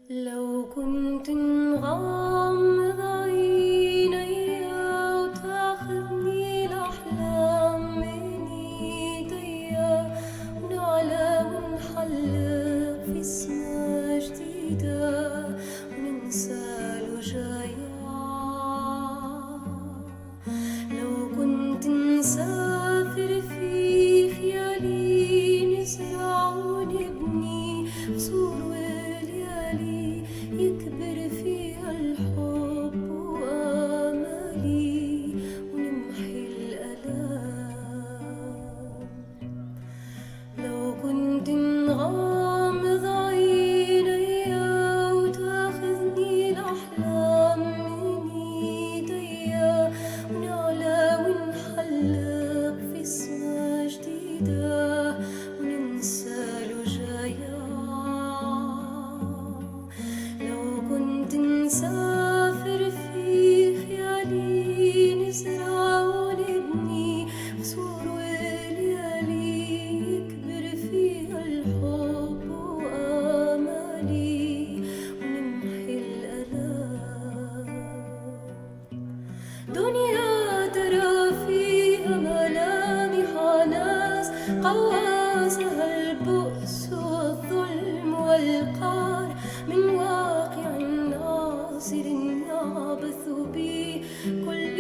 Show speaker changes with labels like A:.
A: لو كنت نغمض عيني وتاخذني الأحلام من ايديا ونعلى ونحلق في سما جديدة وننسى الوجايع. لو كنت نسافر في خيالي نزرع ونبني قصور يكبر فيها الحب وآمالي ونمحي الآلام. لو كنت نغمض عيني وتاخذني الأحلام من ايديا ونعلى ونحلق في سما جديدة وننسى الوجايع. نسافر في خيالي نزرع ونبني قصور وليالي يكبر فيها الحب وآمالي ونمحي الآلام. دنيا ترى فيها ملامح ناس قواسها البؤس والظلم والقهر من واقع ناصر يعبث بي كل